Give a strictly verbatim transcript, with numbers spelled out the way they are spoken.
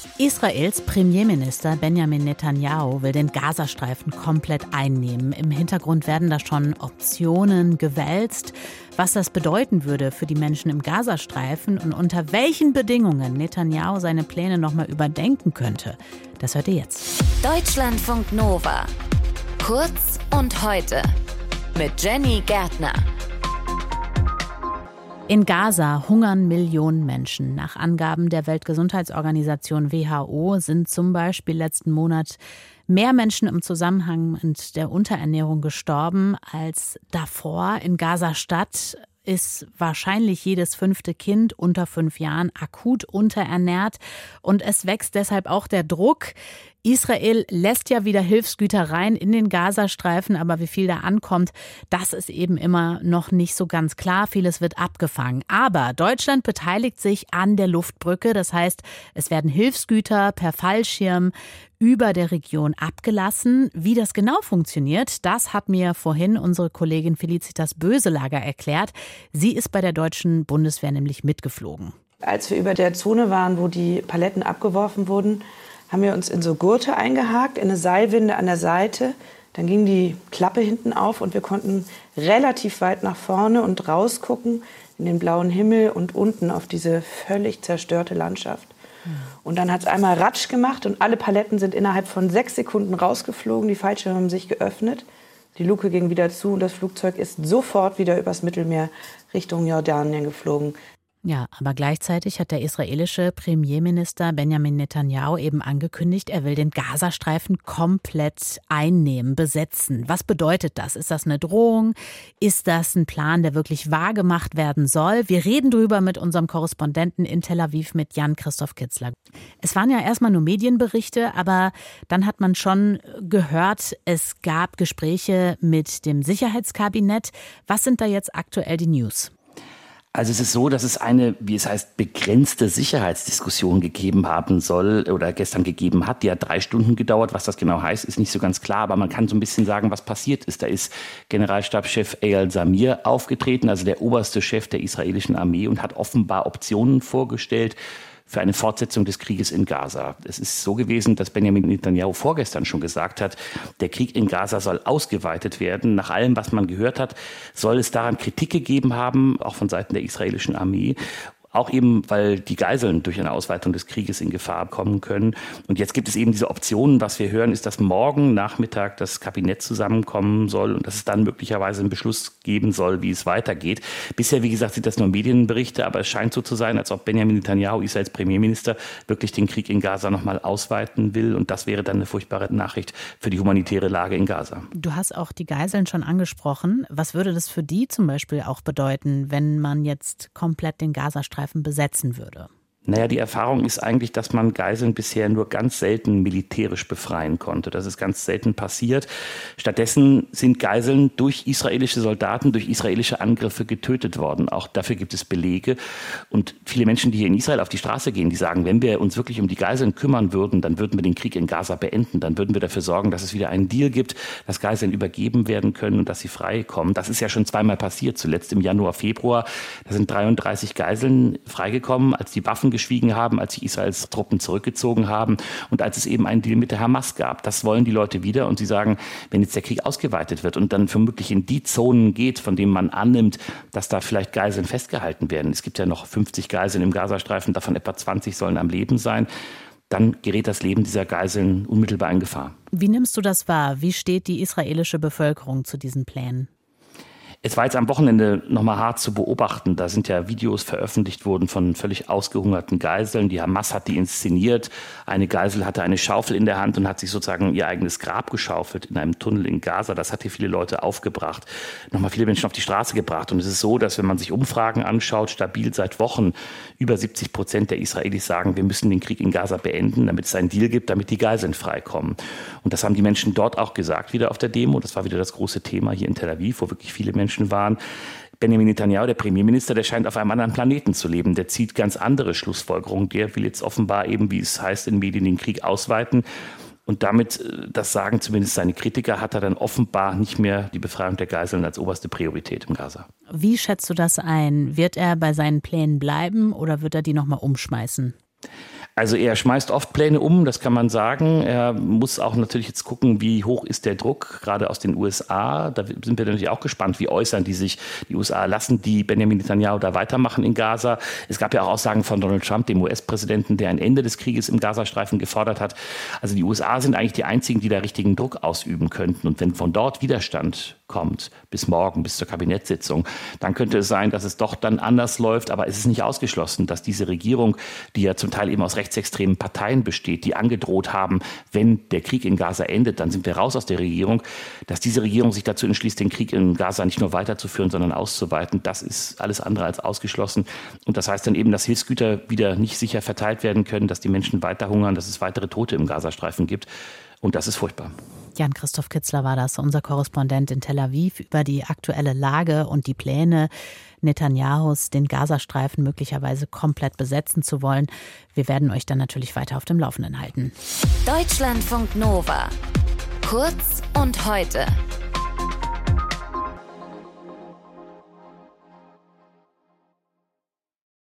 Israels Premierminister Benjamin Netanyahu will den Gazastreifen komplett einnehmen. Im Hintergrund werden da schon Optionen gewälzt, was das bedeuten würde für die Menschen im Gazastreifen und unter welchen Bedingungen Netanyahu seine Pläne nochmal überdenken könnte. Das hört ihr jetzt. Deutschlandfunk Nova. Kurz und heute mit Jenny Gärtner. In Gaza hungern Millionen Menschen. Nach Angaben der Weltgesundheitsorganisation W H O sind zum Beispiel letzten Monat mehr Menschen im Zusammenhang mit der Unterernährung gestorben als davor. In Gaza-Stadt ist wahrscheinlich jedes fünfte Kind unter fünf Jahren akut unterernährt. Und es wächst deshalb auch der Druck. Israel lässt ja wieder Hilfsgüter rein in den Gazastreifen, aber wie viel da ankommt, das ist eben immer noch nicht so ganz klar. Vieles wird abgefangen. Aber Deutschland beteiligt sich an der Luftbrücke. Das heißt, es werden Hilfsgüter per Fallschirm über der Region abgelassen. Wie das genau funktioniert, das hat mir vorhin unsere Kollegin Felicitas Böselager erklärt. Sie ist bei der deutschen Bundeswehr nämlich mitgeflogen. Als wir über der Zone waren, wo die Paletten abgeworfen wurden, haben wir uns in so Gurte eingehakt, in eine Seilwinde an der Seite. Dann ging die Klappe hinten auf und wir konnten relativ weit nach vorne und rausgucken in den blauen Himmel und unten auf diese völlig zerstörte Landschaft. Und dann hat es einmal Ratsch gemacht und alle Paletten sind innerhalb von sechs Sekunden rausgeflogen. Die Fallschirme haben sich geöffnet, die Luke ging wieder zu und das Flugzeug ist sofort wieder übers Mittelmeer Richtung Jordanien geflogen. Ja, aber gleichzeitig hat der israelische Premierminister Benjamin Netanyahu eben angekündigt, er will den Gazastreifen komplett einnehmen, besetzen. Was bedeutet das? Ist das eine Drohung? Ist das ein Plan, der wirklich wahrgemacht werden soll? Wir reden drüber mit unserem Korrespondenten in Tel Aviv, mit Jan-Christoph Kitzler. Es waren ja erstmal nur Medienberichte, aber dann hat man schon gehört, es gab Gespräche mit dem Sicherheitskabinett. Was sind da jetzt aktuell die News? Also es ist so, dass es eine, wie es heißt, begrenzte Sicherheitsdiskussion gegeben haben soll oder gestern gegeben hat. Die hat drei Stunden gedauert. Was das genau heißt, ist nicht so ganz klar. Aber man kann so ein bisschen sagen, was passiert ist. Da ist Generalstabschef Eyal Zamir aufgetreten, also der oberste Chef der israelischen Armee, und hat offenbar Optionen vorgestellt für eine Fortsetzung des Krieges in Gaza. Es ist so gewesen, dass Benjamin Netanyahu vorgestern schon gesagt hat, der Krieg in Gaza soll ausgeweitet werden. Nach allem, was man gehört hat, soll es daran Kritik gegeben haben, auch von Seiten der israelischen Armee. Auch eben, weil die Geiseln durch eine Ausweitung des Krieges in Gefahr kommen können. Und jetzt gibt es eben diese Optionen. Was wir hören, ist, dass morgen Nachmittag das Kabinett zusammenkommen soll und dass es dann möglicherweise einen Beschluss geben soll, wie es weitergeht. Bisher, wie gesagt, sind das nur Medienberichte, aber es scheint so zu sein, als ob Benjamin Netanyahu, Israels Premierminister, wirklich den Krieg in Gaza nochmal ausweiten will. Und das wäre dann eine furchtbare Nachricht für die humanitäre Lage in Gaza. Du hast auch die Geiseln schon angesprochen. Was würde das für die zum Beispiel auch bedeuten, wenn man jetzt komplett den Gazastreifen besetzen würde? Naja, die Erfahrung ist eigentlich, dass man Geiseln bisher nur ganz selten militärisch befreien konnte. Das ist ganz selten passiert. Stattdessen sind Geiseln durch israelische Soldaten, durch israelische Angriffe getötet worden. Auch dafür gibt es Belege. Und viele Menschen, die hier in Israel auf die Straße gehen, die sagen, wenn wir uns wirklich um die Geiseln kümmern würden, dann würden wir den Krieg in Gaza beenden. Dann würden wir dafür sorgen, dass es wieder einen Deal gibt, dass Geiseln übergeben werden können und dass sie frei kommen. Das ist ja schon zweimal passiert. Zuletzt im Januar, Februar. Da sind dreiunddreißig Geiseln freigekommen, als die Waffen geschwiegen haben, als sich Israels Truppen zurückgezogen haben und als es eben einen Deal mit der Hamas gab. Das wollen die Leute wieder und sie sagen, wenn jetzt der Krieg ausgeweitet wird und dann vermutlich in die Zonen geht, von denen man annimmt, dass da vielleicht Geiseln festgehalten werden. Es gibt ja noch fünfzig Geiseln im Gazastreifen, davon etwa zwanzig sollen am Leben sein. Dann gerät das Leben dieser Geiseln unmittelbar in Gefahr. Wie nimmst du das wahr? Wie steht die israelische Bevölkerung zu diesen Plänen? Es war jetzt am Wochenende nochmal hart zu beobachten. Da sind ja Videos veröffentlicht worden von völlig ausgehungerten Geiseln. Die Hamas hat die inszeniert. Eine Geisel hatte eine Schaufel in der Hand und hat sich sozusagen ihr eigenes Grab geschaufelt in einem Tunnel in Gaza. Das hat hier viele Leute aufgebracht, nochmal viele Menschen auf die Straße gebracht. Und es ist so, dass wenn man sich Umfragen anschaut, stabil seit Wochen über siebzig Prozent der Israelis sagen, wir müssen den Krieg in Gaza beenden, damit es einen Deal gibt, damit die Geiseln freikommen. Und das haben die Menschen dort auch gesagt, wieder auf der Demo. Das war wieder das große Thema hier in Tel Aviv, wo wirklich viele Menschen waren. Benjamin Netanyahu, der Premierminister, der scheint auf einem anderen Planeten zu leben. Der zieht ganz andere Schlussfolgerungen. Der will jetzt offenbar eben, wie es heißt in Medien, den Krieg ausweiten. Und damit, das sagen zumindest seine Kritiker, hat er dann offenbar nicht mehr die Befreiung der Geiseln als oberste Priorität im Gaza. Wie schätzt du das ein? Wird er bei seinen Plänen bleiben oder wird er die nochmal umschmeißen? Also er schmeißt oft Pläne um, das kann man sagen. Er muss auch natürlich jetzt gucken, wie hoch ist der Druck, gerade aus den U S A. Da sind wir natürlich auch gespannt, wie äußern die sich. Die U S A lassen die Benjamin Netanyahu da weitermachen in Gaza. Es gab ja auch Aussagen von Donald Trump, dem U S-Präsidenten, der ein Ende des Krieges im Gazastreifen gefordert hat. Also die U S A sind eigentlich die einzigen, die da richtigen Druck ausüben könnten. Und wenn von dort Widerstand kommt, bis morgen, bis zur Kabinettssitzung, dann könnte es sein, dass es doch dann anders läuft. Aber es ist nicht ausgeschlossen, dass diese Regierung, die ja zum Teil eben aus rechtsextremen Parteien besteht, die angedroht haben, wenn der Krieg in Gaza endet, dann sind wir raus aus der Regierung, dass diese Regierung sich dazu entschließt, den Krieg in Gaza nicht nur weiterzuführen, sondern auszuweiten. Das ist alles andere als ausgeschlossen. Und das heißt dann eben, dass Hilfsgüter wieder nicht sicher verteilt werden können, dass die Menschen weiter hungern, dass es weitere Tote im Gazastreifen gibt. Und das ist furchtbar. Jan-Christoph Kitzler war das, unser Korrespondent in Tel Aviv, über die aktuelle Lage und die Pläne Netanyahus, den Gazastreifen möglicherweise komplett besetzen zu wollen. Wir werden euch dann natürlich weiter auf dem Laufenden halten. Deutschlandfunk Nova. Kurz und heute.